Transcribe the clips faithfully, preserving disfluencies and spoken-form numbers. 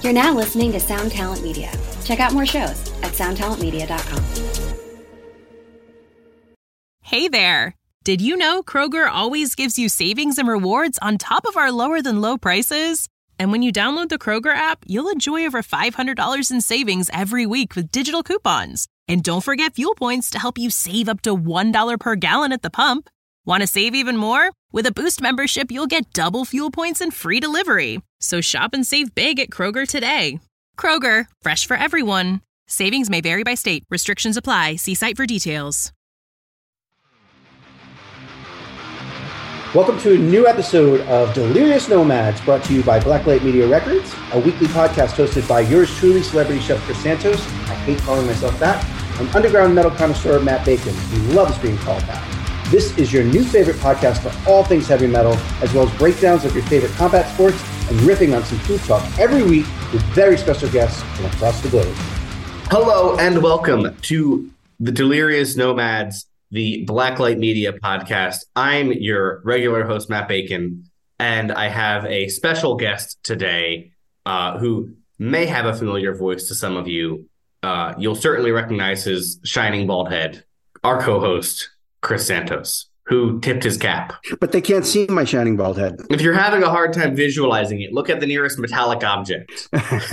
You're now listening to Sound Talent Media. Check out more shows at sound talent media dot com. Hey there! Did you know Kroger always gives you savings and rewards on top of our lower than low prices? And when you download the Kroger app, you'll enjoy over five hundred dollars in savings every week with digital coupons. And don't forget fuel points to help you save up to one dollar per gallon at the pump. Want to save even more? With a Boost membership, you'll get double fuel points and free delivery. So shop and save big at Kroger today. Kroger, fresh for everyone. Savings may vary by state. Restrictions apply. See site for details. Welcome to a new episode of Delirious Nomads, brought to you by Blacklight Media Records, a weekly podcast hosted by yours truly, celebrity chef Chris Santos. I hate calling myself that. And underground metal connoisseur Matt Bacon, who loves being called that. This is your new favorite podcast for all things heavy metal, as well as breakdowns of your favorite combat sports and riffing on some food talk every week with very special guests from across the globe. Hello and welcome to the Delirious Nomads, the Blacklight Media podcast. I'm your regular host, Matt Bacon, and I have a special guest today uh, who may have a familiar voice to some of you. Uh, you'll certainly recognize his shining bald head, our co-host, Chris Santos, who tipped his cap. But they can't see my shining bald head. If you're having a hard time visualizing it, look at the nearest metallic object.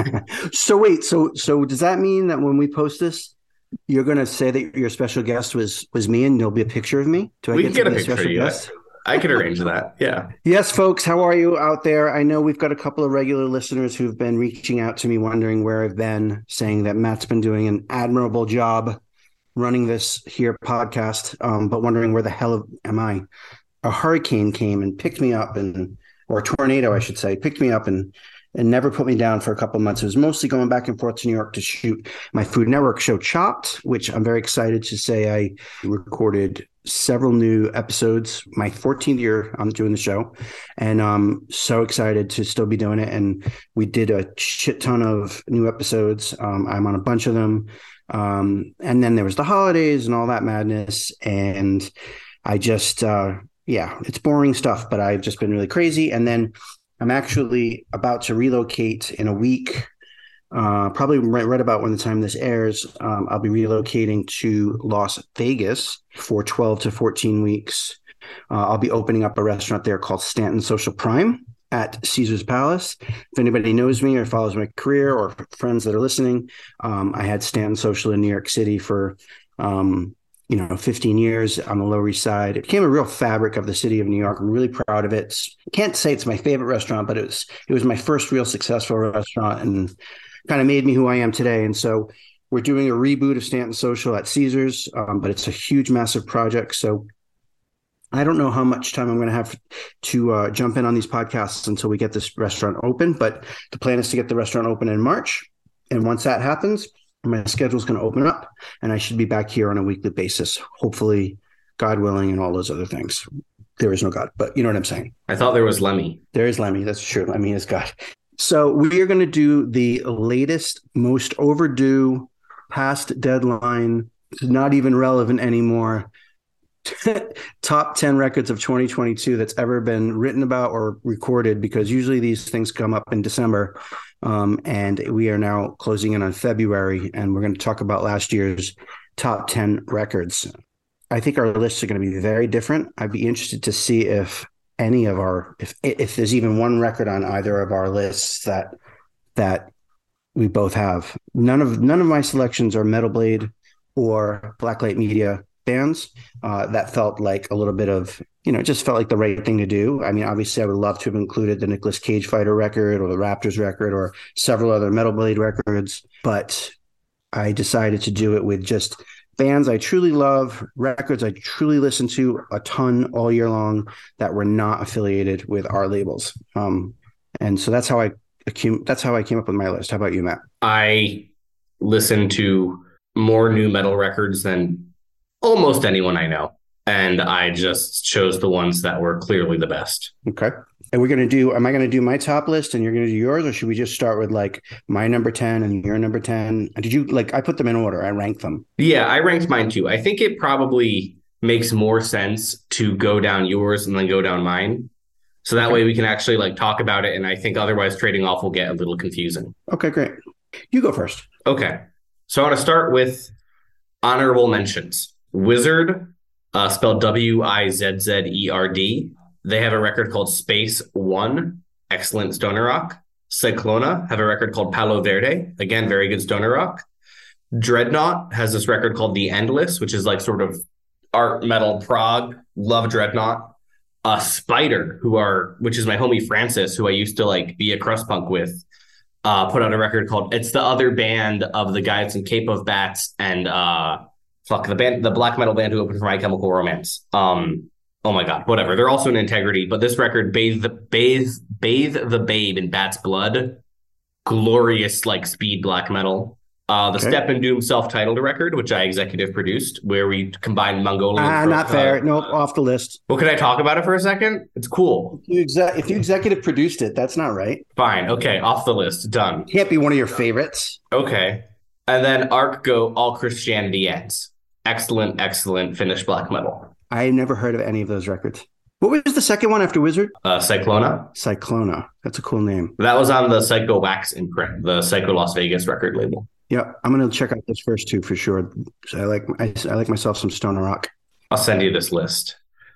So wait, so so does that mean that when we post this, you're going to say that your special guest was was me and there'll be a picture of me? Do I we get can to get a be picture of you. Guest? I can arrange that, yeah. Yes, folks, how are you out there? I know we've got a couple of regular listeners who've been reaching out to me wondering where I've been, saying that Matt's been doing an admirable job running this here podcast, um, but wondering where the hell am I? A hurricane came and picked me up, and or a tornado, I should say, picked me up and and never put me down for a couple of months. It was mostly going back and forth to New York to shoot my Food Network show, Chopped, which I'm very excited to say I recorded several new episodes, my fourteenth year I'm doing the show, and I'm so excited to still be doing it. And we did a shit ton of new episodes. Um, I'm on a bunch of them. Um, and then there was the holidays and all that madness. And I just, uh, yeah, it's boring stuff, but I've just been really crazy. And then I'm actually about to relocate in a week, uh, probably right, right about when the time this airs. Um, I'll be relocating to Las Vegas for twelve to fourteen weeks. Uh, I'll be opening up a restaurant there called Stanton Social Prime at Caesar's Palace. If anybody knows me or follows my career or friends that are listening, um, I had Stanton Social in New York City for, um, you know, fifteen years on the Lower East Side. It became a real fabric of the city of New York. I'm really proud of it. I can't say it's my favorite restaurant, but it was, it was my first real successful restaurant and kind of made me who I am today. And so we're doing a reboot of Stanton Social at Caesar's, um, but it's a huge, massive project. So I don't know how much time I'm going to have to uh, jump in on these podcasts until we get this restaurant open, but the plan is to get the restaurant open in March. And once that happens, my schedule is going to open up and I should be back here on a weekly basis, hopefully, God willing, and all those other things. There is no God, but you know what I'm saying. I thought there was Lemmy. There is Lemmy. That's true. Lemmy is God. So we are going to do the latest, most overdue, past deadline, not even relevant anymore, top ten records of twenty twenty-two that's ever been written about or recorded, because usually these things come up in December. Um, and we are now closing in on February, and we're going to talk about last year's top ten records. I think our lists are going to be very different. I'd be interested to see if any of our, if if there's even one record on either of our lists that that we both have. None of none of my selections are Metal Blade or Blacklight Media bands. Uh, that felt like a little bit of, you know, it just felt like the right thing to do. I mean, obviously, I would love to have included the Nicolas Cage Fighter record or the Raptors record or several other Metal Blade records, but I decided to do it with just bands I truly love, records I truly listen to a ton all year long that were not affiliated with our labels. Um, and so that's how I that's how I came up with my list. How about you, Matt? I listen to more new metal records than almost anyone I know. And I just chose the ones that were clearly the best. Okay. And we're going to do, am I going to do my top list and you're going to do yours? Or should we just start with like my number ten and your number ten? Did you like, I put them in order. I ranked them. Yeah, I ranked mine too. I think it probably makes more sense to go down yours and then go down mine. So that Okay. way we can actually like talk about it. And I think otherwise trading off will get a little confusing. Okay, great. You go first. Okay. So I want to start with honorable mentions. Wizard, uh, spelled W I Z Z E R D. They have a record called Space One, excellent stoner rock. Cyclona have a record called Palo Verde, again, very good stoner rock. Dreadnought has this record called The Endless, which is like sort of art metal prog. Love Dreadnought. Uh, Spider, who are, which is my homie Francis, who I used to like be a crust punk with, uh, put out a record called, it's the other band of the guys in Cape of Bats and uh, fuck the band, the black metal band who opened for My Chemical Romance. Um, oh my god, whatever. They're also in Integrity, but this record, Bathe the Bathe Bathe the Babe in Bat's Blood, glorious like speed black metal. Uh, the Okay. Step and Doom self-titled record, which I executive produced, where we combined Mongolian. Ah, not fair. Nope, off the list. Well, can I talk about it for a second? It's cool. If you, exe- if you executive produced it, that's not right. Fine. Okay. Off the list. Done. Can't be one of your favorites. Okay. And then Arc Go All Christianity Ends. Excellent, excellent Finnish black metal. I never heard of any of those records. What was the second one after Wizard? Uh, Cyclona. Cyclona. That's a cool name. That was on the Psycho Wax imprint, the Psycho Las Vegas record label. Yeah, I'm gonna check out those first two for sure. I like I, I like myself some stoner rock. I'll send you this list.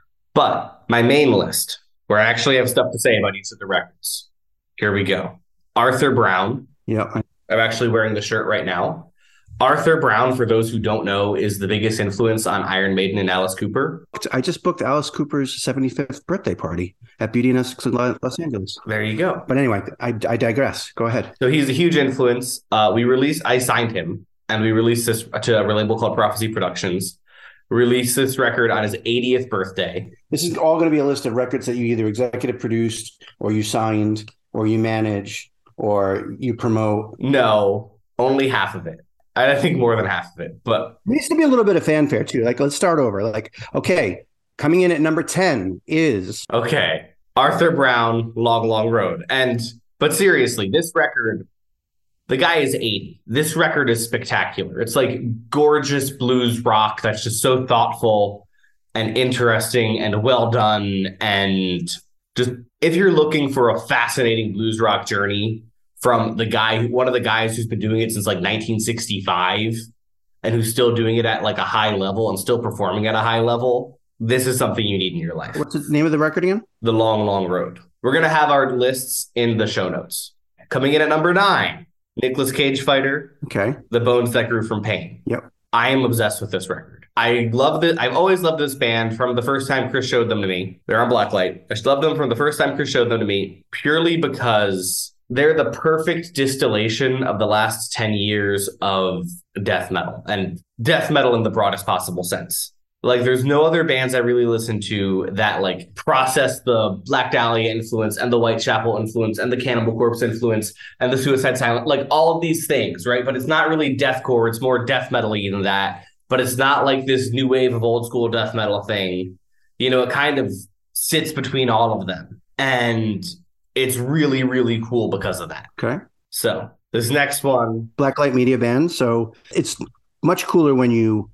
But my main list, where I actually have stuff to say about each of the records. Here we go. Arthur Brown. Yeah, I- I'm actually wearing the shirt right now. Arthur Brown, for those who don't know, is the biggest influence on Iron Maiden and Alice Cooper. I just booked Alice Cooper's seventy-fifth birthday party at Beauty and Essex in Los Angeles. There you go. But anyway, I, I digress. Go ahead. So he's a huge influence. Uh, we released, I signed him, and we released this to a label called Prophecy Productions. Released this record on his eightieth birthday. This is all going to be a list of records that you either executive produced, or you signed, or you manage, or you promote. No, only half of it. I think more than half of it, but There needs to be a little bit of fanfare too. Like, let's start over. Like, okay, coming in at number ten is okay. Arthur Brown, Long, Long Road. And, but seriously, this record, the guy is eighty. This record is spectacular. It's like gorgeous blues rock that's just so thoughtful and interesting and well done. And just, if you're looking for a fascinating blues rock journey from the guy, one of the guys who's been doing it since like nineteen sixty-five and who's still doing it at like a high level and still performing at a high level, this is something you need in your life. what's the name of the record again? The Long, Long Road. We're going to have our lists in the show notes. Coming in at number nine, Nicolas Cage Fighter, Okay. The Bones That Grew from Pain. Yep. I am obsessed with this record. I love this. I've always loved this band from the first time Chris showed them to me. They're on Blacklight. I just loved them from the first time Chris showed them to me, purely because they're the perfect distillation of the last ten years of death metal, and death metal in the broadest possible sense. Like, there's no other bands I really listen to that like process the Black Dahlia influence and the Whitechapel influence and the Cannibal Corpse influence and the Suicide Silence, like all of these things, right? But it's not really deathcore. It's more death metal-y than that. But it's not like this new wave of old school death metal thing. You know, it kind of sits between all of them. And it's really, really cool because of that. Okay. So this next one. Blacklight Media Band. So it's much cooler when you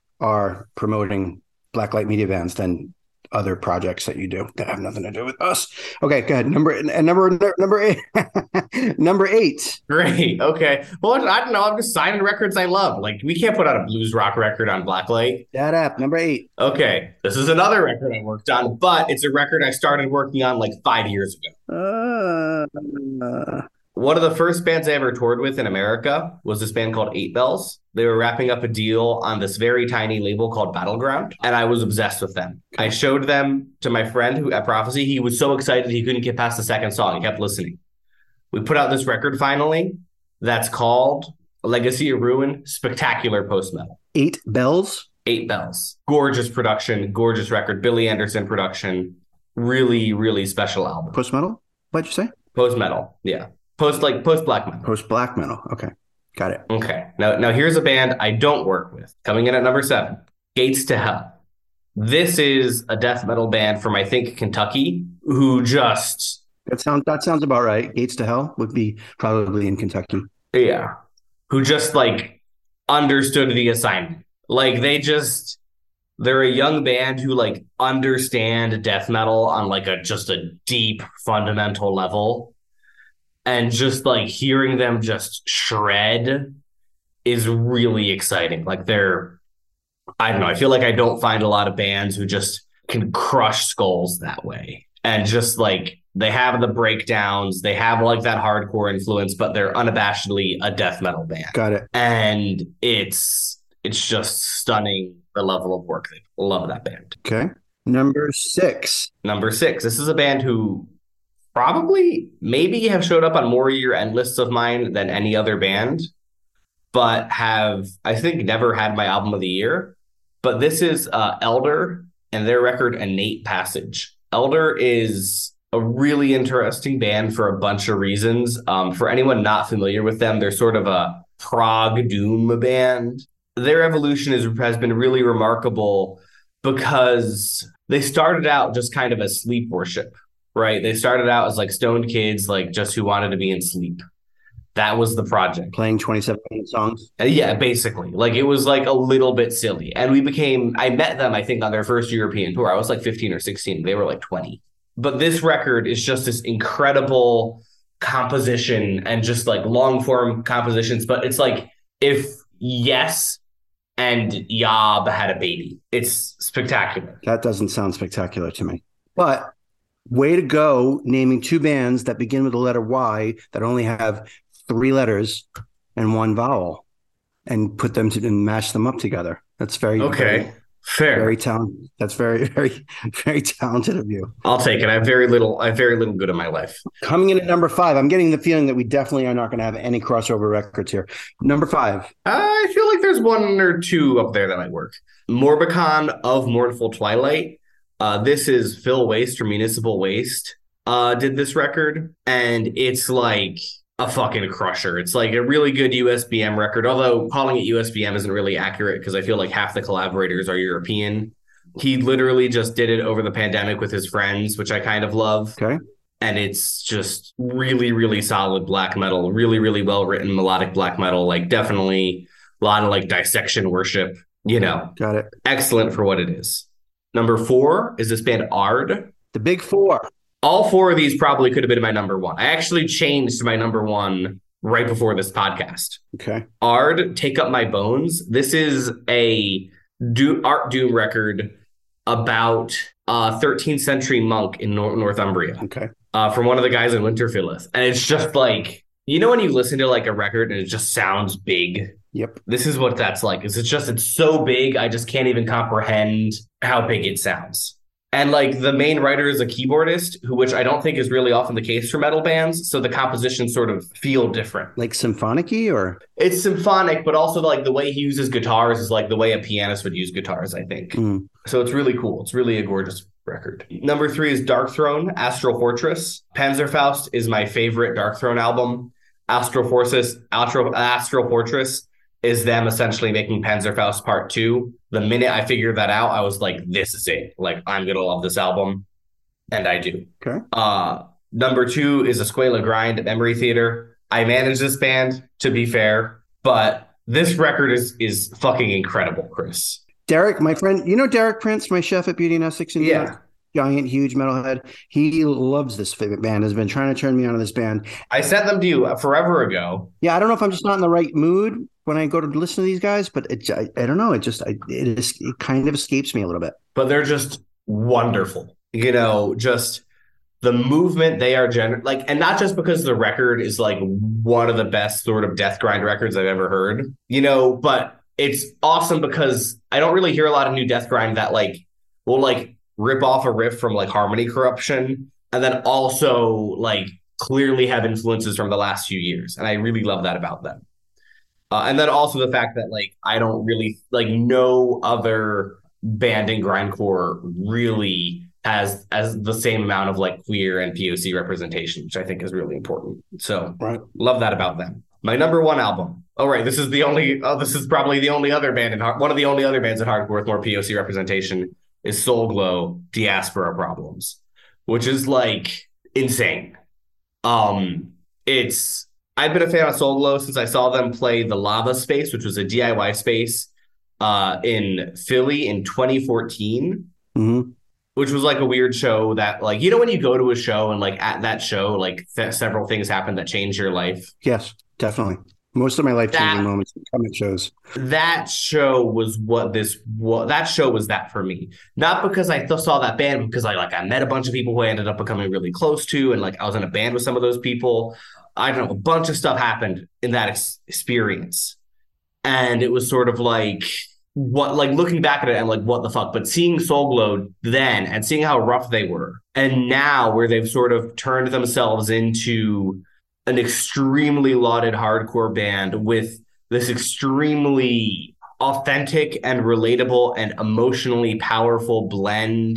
are promoting Blacklight Media Bands than other projects that you do that have nothing to do with us. Okay, go ahead. Number and number number eight. Number eight. Great. Okay. Well, I don't know. I'm just signing records I love. Like, we can't put out a blues rock record on Blacklight. That app. Number eight. Okay. This is another record I worked on, but it's a record I started working on like five years ago. Uh, uh, One of the first bands I ever toured with in America was this band called Eight Bells. They were wrapping up a deal on this very tiny label called Battleground, and I was obsessed with them. I showed them to my friend who at Prophecy. He was so excited he couldn't get past the second song. He kept listening. We put out this record finally that's called Legacy of Ruin, spectacular post-metal. Eight Bells. Eight Bells. Gorgeous production, gorgeous record. Billy Anderson production. Really, really special album. Post metal. What'd you say? Post-metal, yeah. Post, like, post-black metal. Post black metal. Okay, got it. Okay. Now, now here's a band I don't work with. Coming in at number seven, Gates to Hell. This is a death metal band from, I think, Kentucky, who just, That sounds that sounds about right. Gates to Hell would be probably in Kentucky. yeah, who just like understood the assignment. Like, they just, they're a young band who like understand death metal on like a just a deep fundamental level. And just like hearing them just shred is really exciting. Like they're, I don't know, I feel like I don't find a lot of bands who just can crush skulls that way. And just like they have the breakdowns, they have like that hardcore influence, but they're unabashedly a death metal band. Got it. And it's it's just stunning the level of work. They love that band. Okay. Number six. Number six. This is a band who probably maybe have showed up on more year end lists of mine than any other band, but have, I think, never had my album of the year. But this is uh, Elder and their record Innate Passage. Elder is a really interesting band for a bunch of reasons. Um, for anyone not familiar with them, they're sort of a prog doom band. Their evolution is, has been really remarkable because they started out just kind of as sleep worship, right? They started out as like stoned kids, like just who wanted to be in sleep. That was the project. Playing twenty-seven minute songs? Uh, yeah, basically. Like it was like a little bit silly. And we became, I met them, I think, on their first European tour. I was like fifteen or sixteen. They were like twenty. But this record is just this incredible composition and just like long form compositions. But it's like if Yes and Yob had a baby. It's spectacular. That doesn't sound spectacular to me. But way to go naming two bands that begin with the letter Y that only have three letters and one vowel and put them to and mash them up together. That's very okay. Very, Fair. Very talented. That's very, very, very talented of you. I'll take it. I have very little, I have very little good in my life. Coming in at number five, I'm getting the feeling that we definitely are not going to have any crossover records here. Number five. I feel like there's one or two up there that might work. Morbicon of Mournful Twilight. Uh, this is Phil Waste from Municipal Waste. Uh, did this record, and it's like a fucking crusher. It's like a really good U S B M record, although calling it U S B M isn't really accurate because I feel like half the collaborators are European. He literally just did it over the pandemic with his friends, which I kind of love. Okay. And it's just really, really solid black metal, really, really well-written melodic black metal, like definitely a lot of like dissection worship, you know. Got it. Excellent for what it is. Number four is this band Ard. The Big Four. All four of these probably could have been my number one. I actually changed my number one right before this podcast. Okay. Ard, Take Up My Bones. This is a do- art doom record about a thirteenth century monk in Nor- Northumbria. Okay. Uh, from one of the guys in Winterfilleth. And it's just like, you know when you listen to like a record and it just sounds big? Yep. This is what that's like. It's just, it's so big, I just can't even comprehend how big it sounds. And like the main writer is a keyboardist, who which I don't think is really often the case for metal bands. So the compositions sort of feel different. Like symphonic-y or? It's symphonic, but also like the way he uses guitars is like the way a pianist would use guitars, I think. Mm. So it's really cool. It's really a gorgeous record. Number three is Darkthrone, Astral Fortress. Panzerfaust is my favorite Darkthrone album. Astral Fortress, Astral, Astral Fortress is them essentially making Panzerfaust Part Two. The minute I figured that out, I was like, this is it. Like, I'm going to love this album. And I do. Okay. Uh, number two is Escuela Grind at Memory Theater. I manage this band, to be fair, but this record is is fucking incredible, Chris. Derek, my friend, you know Derek Prince, my chef at Beauty and Essex in New Yeah. York? Giant, huge metalhead. He loves this band, has been trying to turn me on to this band. I sent them to you forever ago. Yeah, I don't know if I'm just not in the right mood when I go to listen to these guys, but it, I, I don't know. It just, I, it, is, it kind of escapes me a little bit. But they're just wonderful. You know, just the movement they are gener- like, and not just because the record is like one of the best sort of death grind records I've ever heard, you know, but it's awesome because I don't really hear a lot of new death grind that like will like rip off a riff from like Harmony Corruption and then also like clearly have influences from the last few years. And I really love that about them. Uh, and then also the fact that like I don't really like no other band in grindcore really has as the same amount of like queer and P O C representation, which I think is really important. So right. Love that about them. My number one album. Oh, right. This is the only, oh, this is probably the only other band in one of the only other bands in hardcore with more P O C representation is Soul Glow, Diaspora Problems, which is like insane. Um, it's, I've been a fan of Soul Glow since I saw them play the Lava Space, which was a D I Y space uh, in Philly in twenty fourteen. Mm-hmm. Which was like a weird show that, like, you know, when you go to a show and like at that show, like th- several things happen that change your life. Yes, definitely. Most of my life changing moments come at shows. That show was what this what that show was that for me. Not because I th- saw that band, because I like I met a bunch of people who I ended up becoming really close to, and like I was in a band with some of those people. I don't know, a bunch of stuff happened in that ex- experience, and it was sort of like. What like looking back at it and like what the fuck, but seeing Soul Glow then and seeing how rough they were, and now where they've sort of turned themselves into an extremely lauded hardcore band with this extremely authentic and relatable and emotionally powerful blend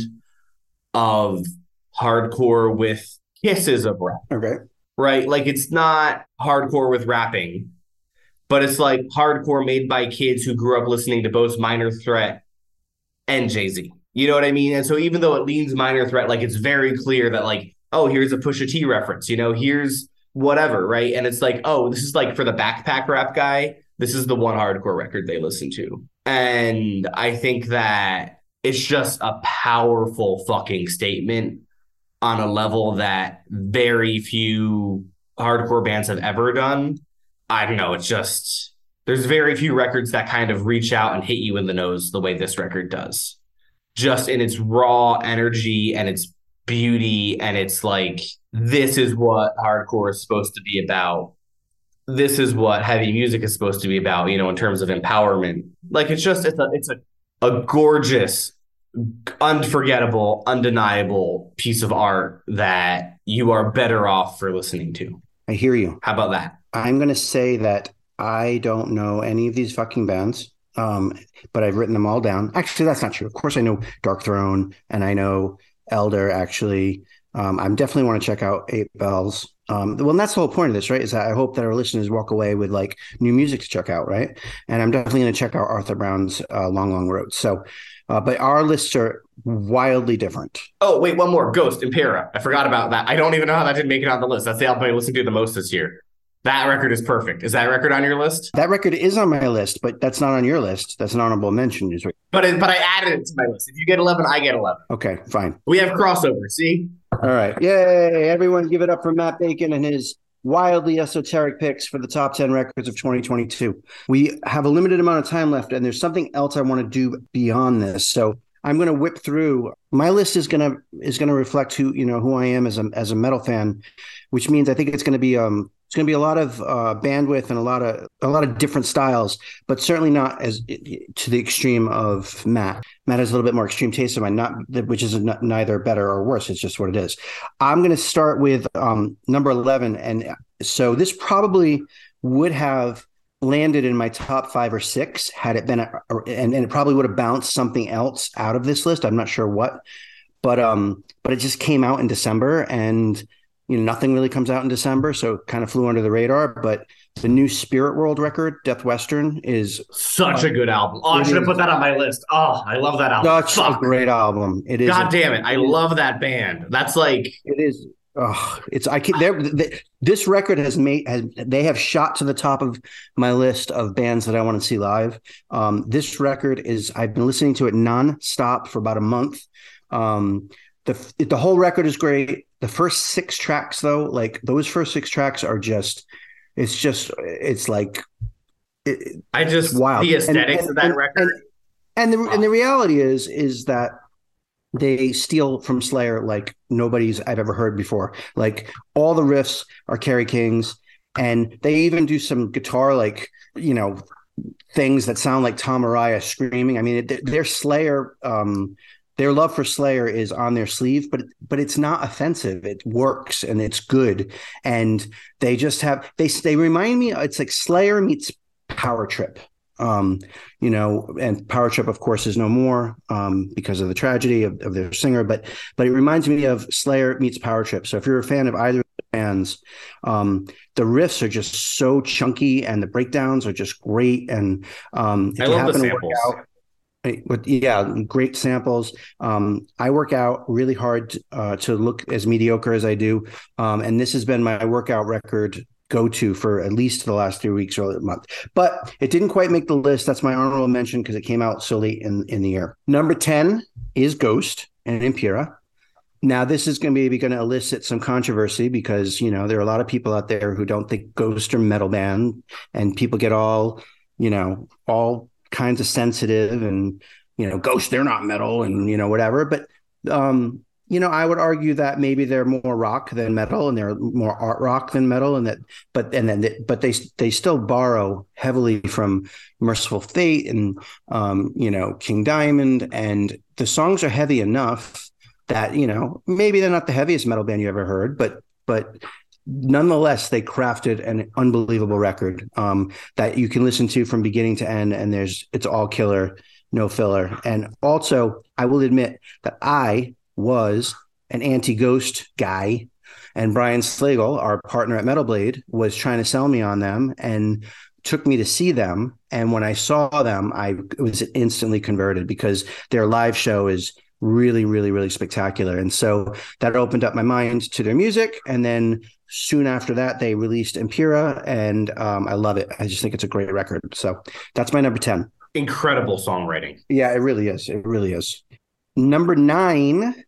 of hardcore with kisses of rap. Okay. Right? Like it's not hardcore with rapping. But it's like hardcore made by kids who grew up listening to both Minor Threat and Jay-Z. You know what I mean? And so even though it leans Minor Threat, like it's very clear that like, oh, here's a Pusha T reference, you know, here's whatever, right? And it's like, oh, this is like for the backpack rap guy, this is the one hardcore record they listen to. And I think that it's just a powerful fucking statement on a level that very few hardcore bands have ever done. I don't know. It's just there's very few records that kind of reach out and hit you in the nose the way this record does, just in its raw energy and its beauty. And it's like, this is what hardcore is supposed to be about. This is what heavy music is supposed to be about, you know, in terms of empowerment. Like, it's just it's a it's a, a gorgeous, unforgettable, undeniable piece of art that you are better off for listening to. I hear you. How about that? I'm going to say that I don't know any of these fucking bands, um, but I've written them all down. Actually, that's not true. Of course, I know Dark Throne and I know Elder, actually. Um, I definitely want to check out Eight Bells. Um, well, and that's the whole point of this, right? Is that I hope that our listeners walk away with like new music to check out, right? And I'm definitely going to check out Arthur Brown's uh, Long, Long Road. So, uh, but our lists are wildly different. Oh, wait, one more. Ghost, Impera. I forgot about that. I don't even know how that didn't make it on the list. That's the album I listened to the most this year. That record is perfect. Is that record on your list? That record is on my list, but that's not on your list. That's an honorable mention. But it, but I added it to my list. If you get eleven, I get eleven. Okay, fine. We have crossover, see? All right. Yay. Everyone give it up for Matt Bacon and his wildly esoteric picks for the top ten records of twenty twenty-two. We have a limited amount of time left, and there's something else I want to do beyond this. So I'm going to whip through. My list is going to is going to reflect who, you know, who I am as a as a metal fan, which means I think it's going to be um it's going to be a lot of uh, bandwidth and a lot of a lot of different styles, but certainly not as to the extreme of Matt. Matt has a little bit more extreme taste of mine, not which is not, neither better or worse. It's just what it is. I'm going to start with um, number eleven, and so this probably would have landed in my top five or six had it been, a, and, and it probably would have bounced something else out of this list. I'm not sure what, but um, but it just came out in December, and you know nothing really comes out in December, so it kind of flew under the radar. But the new Spirit World record, Death Western, is such uh, a good album. Oh, I should have put that on my list. Oh, I love that album. Such Fuck. a great album. It is. God a, damn it! I love that band. That's like it is. Oh, it's I can there. This record has made has they have shot to the top of my list of bands that I want to see live. Um, this record is I've been listening to it nonstop for about a month. Um, the the whole record is great. The first six tracks, though, like those first six tracks are just, it's just, it's like, it, I just wild. The aesthetics and, and, of that and, record, and, and the and the reality is is that they steal from Slayer like nobody's I've ever heard before. Like all the riffs are Kerry King's, and they even do some guitar, like, you know, things that sound like Tom Araya screaming. I mean, it, their Slayer, um, their love for Slayer is on their sleeve, but but it's not offensive. It works and it's good. And they just have they they remind me. It's like Slayer meets Power Trip. Um, you know, and Power Trip, of course, is no more um, because of the tragedy of, of their singer. But but it reminds me of Slayer meets Power Trip. So if you're a fan of either of the bands, um, the riffs are just so chunky and the breakdowns are just great. And um, if I you love happen the to work samples. out, but yeah, great samples. Um, I work out really hard uh, to look as mediocre as I do, um, and this has been my workout record go to for at least the last three weeks or a month. But it didn't quite make the list. That's my honorable mention because it came out so late in, in the year. Number ten is Ghost and Impera. Now, this is going to be going to elicit some controversy because, you know, there are a lot of people out there who don't think Ghost are metal band, and people get all, you know, all kinds of sensitive and, you know, Ghost, they're not metal and, you know, whatever. But, um, you know, I would argue that maybe they're more rock than metal, and they're more art rock than metal. And that, but, and then, they, but they, they still borrow heavily from Merciful Fate and, um, you know, King Diamond, and the songs are heavy enough that, you know, maybe they're not the heaviest metal band you ever heard, but but nonetheless, they crafted an unbelievable record um, that you can listen to from beginning to end, and there's it's all killer, no filler. And also, I will admit that I was an anti-Ghost guy, and Brian Slagle, our partner at Metal Blade, was trying to sell me on them and took me to see them. And when I saw them, I was instantly converted because their live show is really, really, really spectacular. And so that opened up my mind to their music. And then soon after that, they released Impera, and um, I love it. I just think it's a great record. So that's my number ten. Incredible songwriting. Yeah, it really is. It really is. Number nine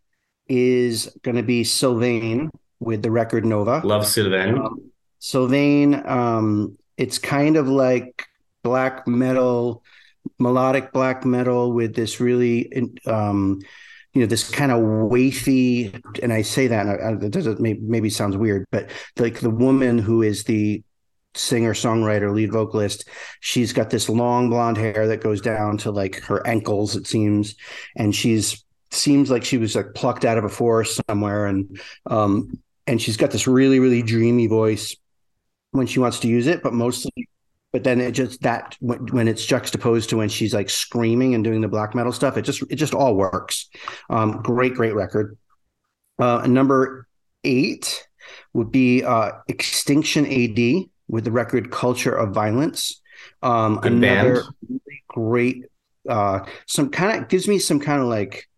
is going to be Sylvain with the record Nova. Love Sylvain. Um, Sylvain, um, it's kind of like black metal, melodic black metal with this really, um, you know, this kind of wafy, and I say that, and it doesn't maybe sounds weird, but like the woman who is the singer, songwriter, lead vocalist, she's got this long blonde hair that goes down to like her ankles, it seems, and she's seems like she was like plucked out of a forest somewhere, and um, and she's got this really, really dreamy voice when she wants to use it, but mostly. But then it just that when, when it's juxtaposed to when she's like screaming and doing the black metal stuff, it just it just all works. Um, great, great record. Uh, number eight would be uh, Extinction A D with the record Culture of Violence. Um, Good another band. really great, uh, some kind of gives me some kind of like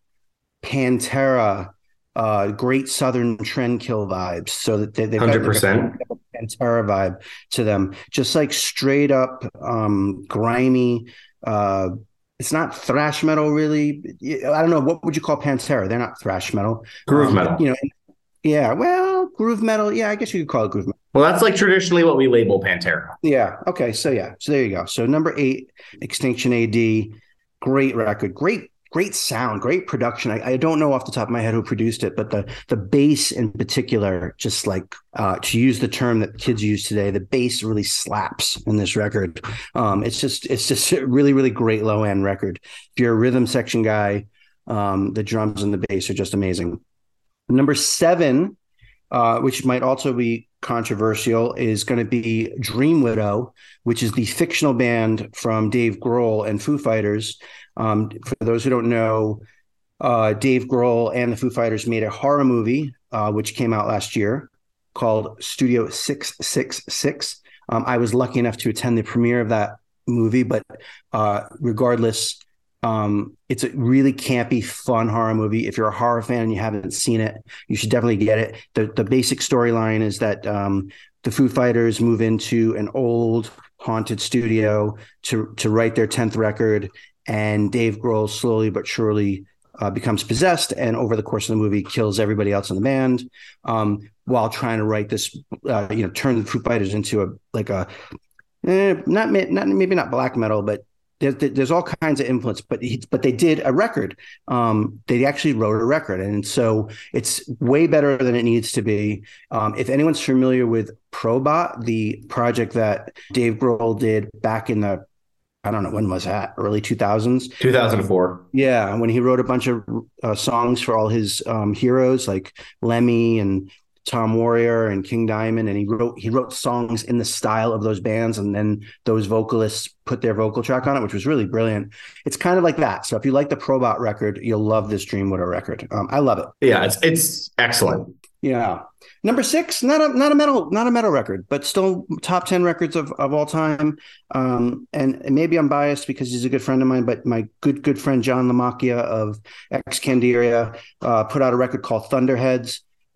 Pantera, uh, Great Southern Trendkill vibes. So that they, they've got one hundred percent. like a Pantera vibe to them, just like straight up um, grimy. Uh, it's not thrash metal, really. I don't know, what would you call Pantera? They're not thrash metal. Groove um, metal. You know, yeah. Well, groove metal. Yeah, I guess you could call it groove metal. Well, that's like traditionally what we label Pantera. Yeah. Okay. So yeah. So there you go. So number eight, Extinction A D. Great record. Great. Great sound, great production. I, I don't know off the top of my head who produced it, but the the bass in particular, just like uh, to use the term that kids use today, the bass really slaps in this record. Um, it's just it's just a really, really great low end record. If you're a rhythm section guy, um, the drums and the bass are just amazing. Number seven, uh, which might also be controversial, is going to be Dream Widow, which is the fictional band from Dave Grohl and Foo Fighters. Um, for those who don't know, uh, Dave Grohl and the Foo Fighters made a horror movie, uh, which came out last year, called Studio six six six. Um, I was lucky enough to attend the premiere of that movie, but uh, regardless, um, it's a really campy, fun horror movie. If you're a horror fan and you haven't seen it, you should definitely get it. The, the basic storyline is that um, the Foo Fighters move into an old haunted studio to to write their tenth record, and Dave Grohl slowly but surely uh, becomes possessed, and over the course of the movie kills everybody else in the band, um, while trying to write this, uh, you know, turn the Foo Fighters into a like a eh, not not maybe not black metal, but there's there's all kinds of influence. But he, but they did a record. Um, they actually wrote a record, and so it's way better than it needs to be. Um, if anyone's familiar with Probot, the project that Dave Grohl did back in the I don't know, when was that? Early two thousands? two thousand four. Yeah, when he wrote a bunch of uh, songs for all his um, heroes like Lemmy and Tom Warrior and King Diamond, and he wrote he wrote songs in the style of those bands, and then those vocalists put their vocal track on it, which was really brilliant. It's kind of like that. So if you like the Probot record, you'll love this Dream Widow record. Um, I love it. Yeah, it's it's excellent. Yeah. Number six, not a not a metal not a metal record, but still top ten records of, of all time. Um, and, and maybe I'm biased because he's a good friend of mine, but my good good friend John Lamacchia of Ex Candiria uh, put out a record called Thunderheads.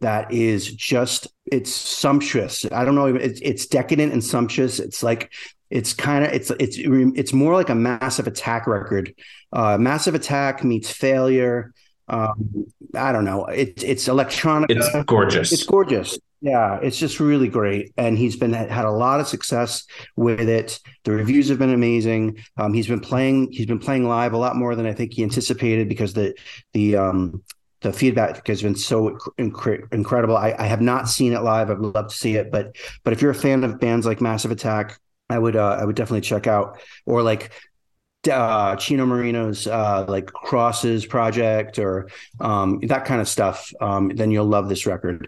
that is just, it's sumptuous. I don't know, it's, it's decadent and sumptuous. It's like, it's kind of, it's, it's, it's more like a Massive Attack record. Uh, Massive Attack meets Failure. Um, I don't know. It, it's electronica. It's gorgeous. It's gorgeous. Yeah, it's just really great. And he's been had a lot of success with it. The reviews have been amazing. Um, he's been playing, he's been playing live a lot more than I think he anticipated, because the, the, um, the feedback has been so inc- incredible. I, I have not seen it live. I'd love to see it, but, but if you're a fan of bands like Massive Attack, I would, uh, I would definitely check out, or like, uh Chino Marino's uh like Crosses project, or um that kind of stuff, um then you'll love this record.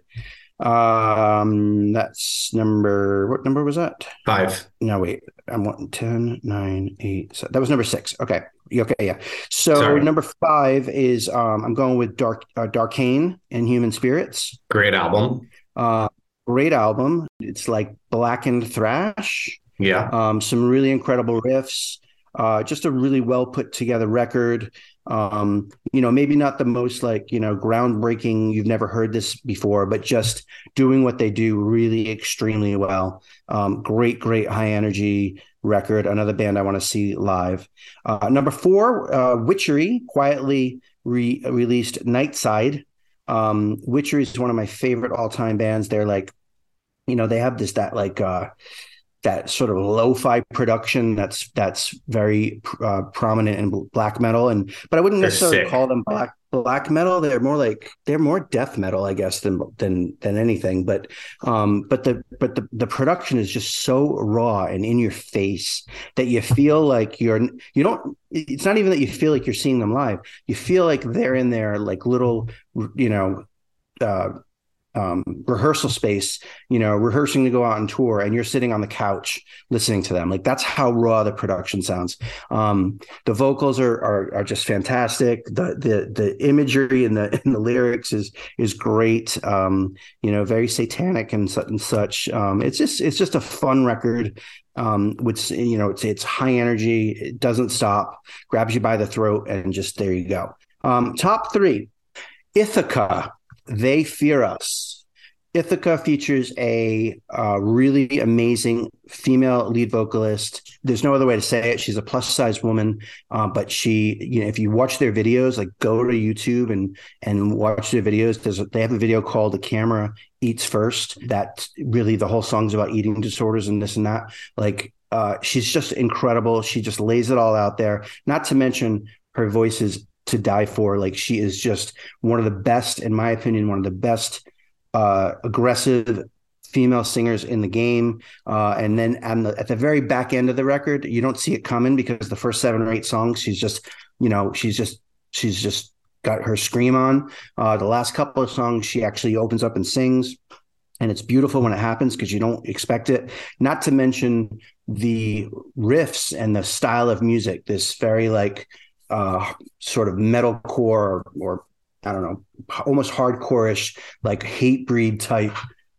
Um that's number, what number was that? Five. No, wait, I'm wanting ten, nine, eight. So that was number six. Okay. Okay, yeah. So Sorry. Number five is um I'm going with Dark uh, Darkane and Human Spirits. Great album. Uh great album. It's like blackened thrash. Yeah. Um some really incredible riffs. Uh, just a really well put together record. Um, you know, maybe not the most like, you know, groundbreaking, you've never heard this before, but just doing what they do really extremely well. Um, great, great high energy record. Another band I want to see live. Uh, number four, uh, Witchery, quietly re- released Nightside. Um, Witchery is one of my favorite all time bands. They're like, you know, they have this, that like, uh, that sort of lo-fi production that's that's very uh, prominent in black metal, and but I wouldn't They're necessarily sick. call them black black metal. They're more like they're more death metal, I guess, than than than anything. But um, but the but the the production is just so raw and in your face that you feel like you're you don't. It's not even that you feel like you're seeing them live. You feel like they're in their like little, you know. Uh, Um, rehearsal space, you know, rehearsing to go out on tour, and you're sitting on the couch listening to them. Like, that's how raw the production sounds. Um, the vocals are, are are just fantastic. The the the imagery and the and the lyrics is is great. Um, you know, very satanic and such and such. Um, it's just it's just a fun record. Um, which, you know, it's it's high energy. It doesn't stop. Grabs you by the throat, and just there you go. Um, top three, Ithaca. They Fear Us. Ithaca features a uh, really amazing female lead vocalist. There's no other way to say it. She's a plus-size woman, uh, but she, you know, if you watch their videos, like go to YouTube and and watch their videos. There's a, they have a video called "The Camera Eats First." That really the whole song's about eating disorders and this and that. Like, uh, she's just incredible. She just lays it all out there. Not to mention her voice is to die for. Like, she is just one of the best, in my opinion, one of the best uh, aggressive female singers in the game. Uh, and then at the, at the very back end of the record, you don't see it coming, because the first seven or eight songs, she's just, you know, she's just, she's just got her scream on. Uh, the last couple of songs, she actually opens up and sings. And it's beautiful when it happens, because you don't expect it. Not to mention the riffs and the style of music, this very like, uh sort of metalcore, or, or I don't know, almost hardcore-ish, like Hatebreed type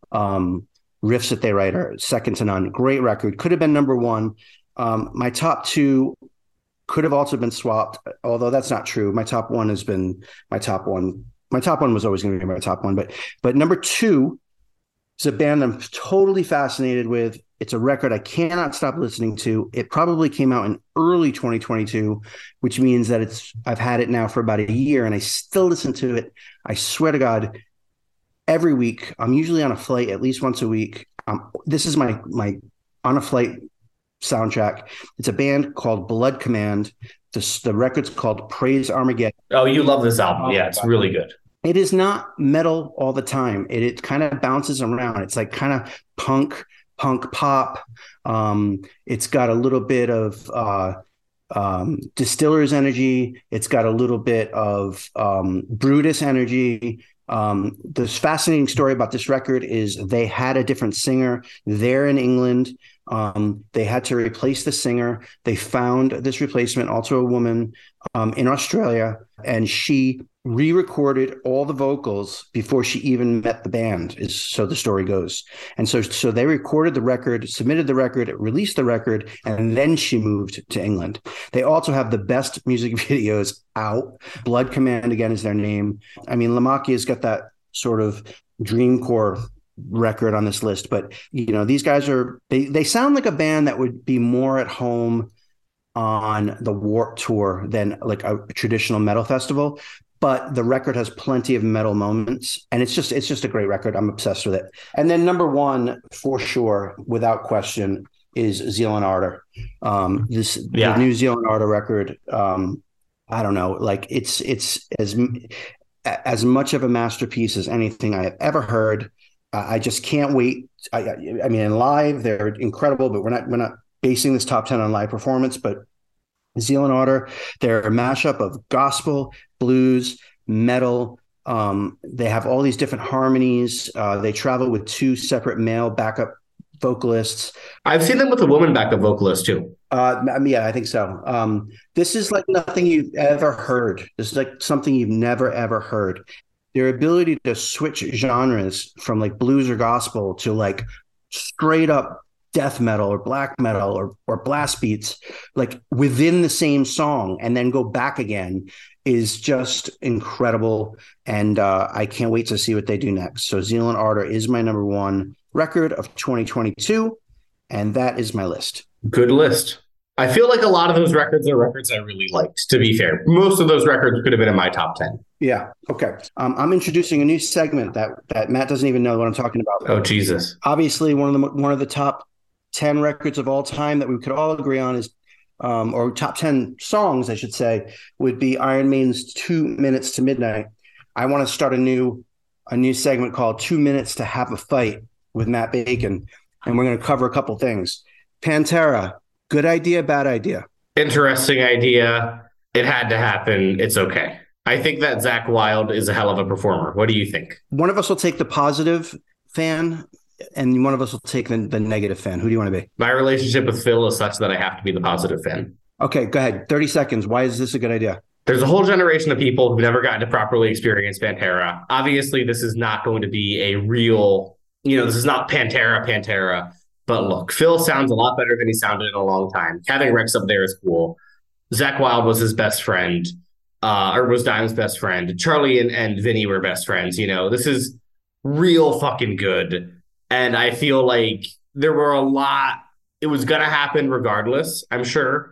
um riffs that they write are second to none. Great record. Could have been number one. Um my top two could have also been swapped, although that's not true. My top one has been my top one. My top one was always going to be my top one, but but number two is a band I'm totally fascinated with. It's a record I cannot stop listening to. It probably came out in early twenty twenty-two, which means that it's I've had it now for about a year, and I still listen to it. I swear to God, every week. I'm usually on a flight at least once a week. Um, this is my my on a flight soundtrack. It's a band called Blood Command. The, the record's called Praise Armageddon. Oh, you love this album. Yeah, it's really good. It is not metal all the time. It, it kind of bounces around. It's like kind of punk, punk pop. Um, it's got a little bit of uh, um, Distiller's energy. It's got a little bit of um, Brutus energy. Um, the fascinating story about this record is they had a different singer there in England. Um, they had to replace the singer. They found this replacement, also a woman, um, in Australia, and she re-recorded all the vocals before she even met the band, is so the story goes. And so so they recorded the record, submitted the record, released the record, and then she moved to England. They also have the best music videos out. Blood Command, again, is their name. I mean, Lamakia's got that sort of dreamcore record on this list, but you know, these guys are they they sound like a band that would be more at home on the Warped Tour than like a traditional metal festival. But the record has plenty of metal moments, and it's just it's just a great record. I'm obsessed with it. And then number one, for sure, without question, is Zealand Ardor. Um, this yeah. the new Zealand Ardor record. Um, I don't know, like it's it's as as much of a masterpiece as anything I have ever heard. Uh, I just can't wait. I, I mean, in live, they're incredible, but we're not we're not basing this top ten on live performance. But Zealand Ardor, they're a mashup of gospel, blues, metal. Um, they have all these different harmonies. Uh, they travel with two separate male backup vocalists. I've seen them with a woman backup vocalist too. Uh, yeah, I think so. Um, this is like nothing you've ever heard. This is like something you've never, ever heard. Their ability to switch genres from like blues or gospel to like straight up death metal or black metal or or blast beats, like within the same song, and then go back again, is just incredible. And uh, I can't wait to see what they do next. So Zealand Ardor is my number one record of twenty twenty-two, and that is my list. Good list. I feel like a lot of those records are records I really liked, to be fair. Most of those records could have been in my top ten. Yeah. Okay. Um, I'm introducing a new segment that that Matt doesn't even know what I'm talking about. Oh, Jesus. Obviously, one of the one of the top ten records of all time that we could all agree on is, um, or top ten songs, I should say, would be Iron Maiden's Two Minutes to Midnight. I want to start a new, a new segment called Two Minutes to Have a Fight with Matt Bacon. And we're going to cover a couple things. Pantera, good idea, bad idea? Interesting idea. It had to happen. It's okay. I think that Zakk Wylde is a hell of a performer. What do you think? One of us will take the positive fan, and one of us will take the, the negative fan. Who do you want to be? My relationship with Phil is such that I have to be the positive fan. Okay, go ahead. thirty seconds. Why is this a good idea? There's a whole generation of people who've never gotten to properly experience Pantera. Obviously, this is not going to be a real, you know, this is not Pantera, Pantera. But look, Phil sounds a lot better than he sounded in a long time. Having Rex up there is cool. Zakk Wylde was his best friend, uh, or was Dime's best friend. Charlie and, and Vinny were best friends. You know, this is real fucking good. And I feel like there were a lot, it was going to happen regardless, I'm sure.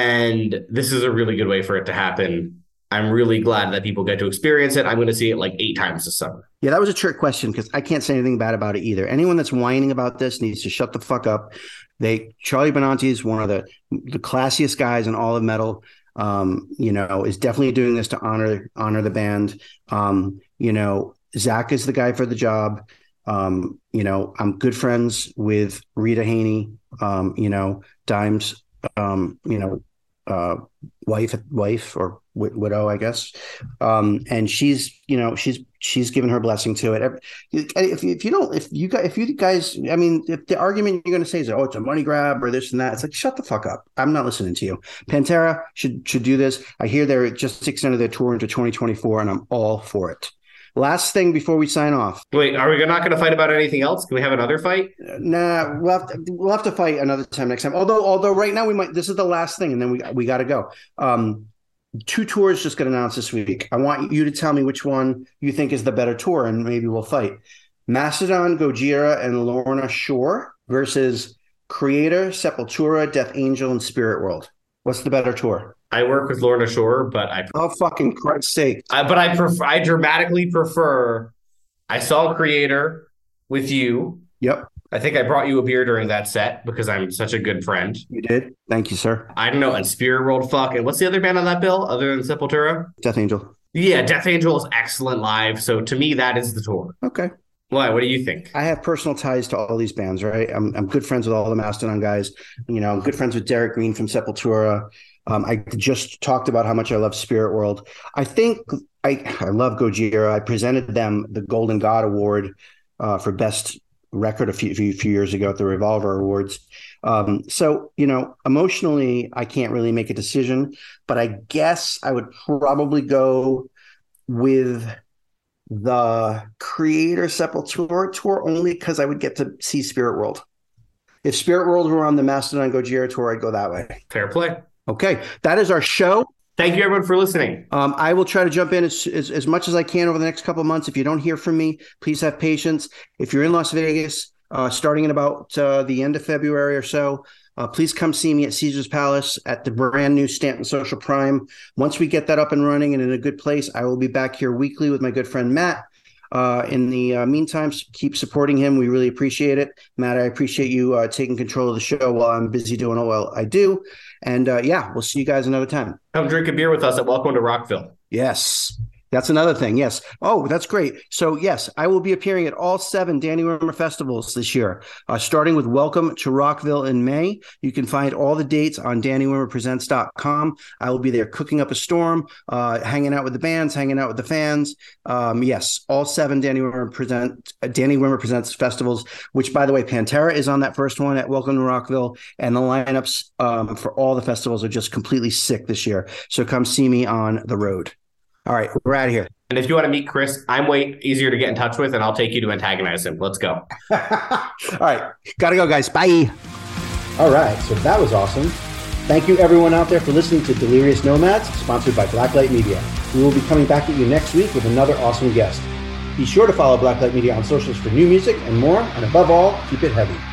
And this is a really good way for it to happen. I'm really glad that people get to experience it. I'm going to see it like eight times this summer. Yeah, that was a trick question because I can't say anything bad about it either. Anyone that's whining about this needs to shut the fuck up. They Charlie Benanti is one of the, the classiest guys in all of metal. Um, you know, is definitely doing this to honor honor the band. Um, you know, Zakk is the guy for the job. Um, you know, I'm good friends with Rita Haney, um, you know, Dime's, um, you know, uh, wife, wife or w- widow, I guess. Um, and she's, you know, she's, she's given her blessing to it. If, if you don't, if you guys, if you guys, I mean, if the argument you're going to say is, oh, it's a money grab or this and that, it's like, shut the fuck up. I'm not listening to you. Pantera should, should do this. I hear they're just extended their tour into twenty twenty-four and I'm all for it. Last thing before we sign off. Wait, are we not going to fight about anything else? Can we have another fight? Nah, we'll have to, we'll have to fight another time next time. Although, although right now we might. This is the last thing, and then we we got to go. Um, two tours just got announced this week. I want you to tell me which one you think is the better tour, and maybe we'll fight. Mastodon, Gojira, and Lorna Shore versus Kreator, Sepultura, Death Angel, and Spirit World. What's the better tour? I work with Lorna Shore, but I oh fucking Christ's sake! I, but I prefer. I dramatically prefer. I saw Kreator with you. Yep. I think I brought you a beer during that set because I'm such a good friend. You did. Thank you, sir. I don't know. And Spirit World, fuck. And what's the other band on that bill other than Sepultura? Death Angel. Yeah, Death Angel is excellent live. So to me, that is the tour. Okay. Why? What do you think? I have personal ties to all these bands, right? I'm I'm good friends with all the Mastodon guys. You know, I'm good friends with Derek Green from Sepultura. Um, I just talked about how much I love Spirit World. I think I, I love Gojira. I presented them the Golden God Award uh, for Best Record a few, few, few years ago at the Revolver Awards. Um, so, you know, emotionally, I can't really make a decision, but I guess I would probably go with the Kreator Sepultura tour only because I would get to see Spirit World. If Spirit World were on the Mastodon Gojira tour, I'd go that way. Fair play. Okay, that is our show. Thank you, everyone, for listening. Um, I will try to jump in as, as, as much as I can over the next couple of months. If you don't hear from me, please have patience. If you're in Las Vegas, uh, starting in about uh, the end of February or so, uh, please come see me at Caesar's Palace at the brand new Stanton Social Prime. Once we get that up and running and in a good place, I will be back here weekly with my good friend Matt. Uh, in the uh, meantime, keep supporting him. We really appreciate it. Matt, I appreciate you uh, taking control of the show while I'm busy doing what well I do. And uh, yeah, we'll see you guys another time. Come drink a beer with us at Welcome to Rockville. Yes. That's another thing. Yes. Oh, that's great. So yes, I will be appearing at all seven Danny Wimmer festivals this year, uh, starting with Welcome to Rockville in May. You can find all the dates on danny wimmer presents dot com. I will be there cooking up a storm, uh, hanging out with the bands, hanging out with the fans. Um, yes, all seven Danny Wimmer present uh, Danny Wimmer Presents festivals, which, by the way, Pantera is on that first one at Welcome to Rockville, and the lineups um, for all the festivals are just completely sick this year. So come see me on the road. All right, we're out of here. And if you want to meet Chris, I'm way easier to get in touch with, and I'll take you to antagonize him. Let's go. All right, gotta go, guys. Bye. All right, so that was awesome. Thank you, everyone out there, for listening to Delirious Nomads, sponsored by Blacklight Media. We will be coming back at you next week with another awesome guest. Be sure to follow Blacklight Media on socials for new music and more, and above all, keep it heavy.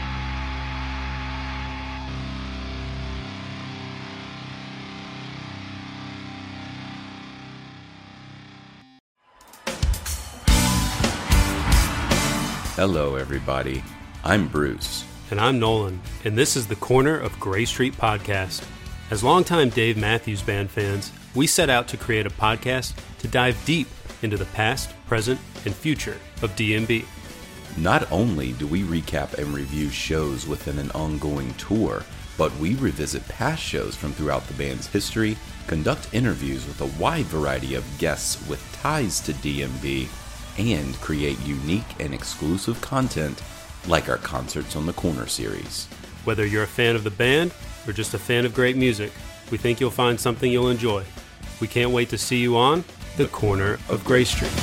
Hello, everybody. I'm Bruce. And I'm Nolan, and this is the Corner of Gray Street podcast. As longtime Dave Matthews Band fans, we set out to create a podcast to dive deep into the past, present, and future of D M B. Not only do we recap and review shows within an ongoing tour, but we revisit past shows from throughout the band's history, conduct interviews with a wide variety of guests with ties to D M B, and create unique and exclusive content like our Concerts on the Corner series. Whether you're a fan of the band or just a fan of great music, we think you'll find something you'll enjoy. We can't wait to see you on the Corner of Gray Street.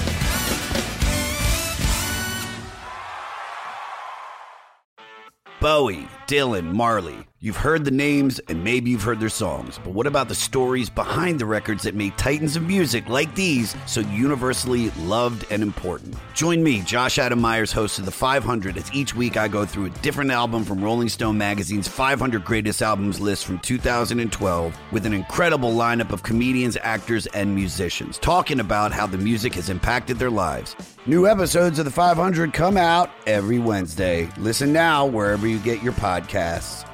Bowie, Dylan, Marley. You've heard the names and maybe you've heard their songs, but what about the stories behind the records that made titans of music like these so universally loved and important? Join me, Josh Adam Myers, host of The five hundred, as each week I go through a different album from Rolling Stone magazine's five hundred Greatest Albums list from two thousand twelve with an incredible lineup of comedians, actors, and musicians talking about how the music has impacted their lives. New episodes of The five hundred come out every Wednesday. Listen now wherever you get your podcasts.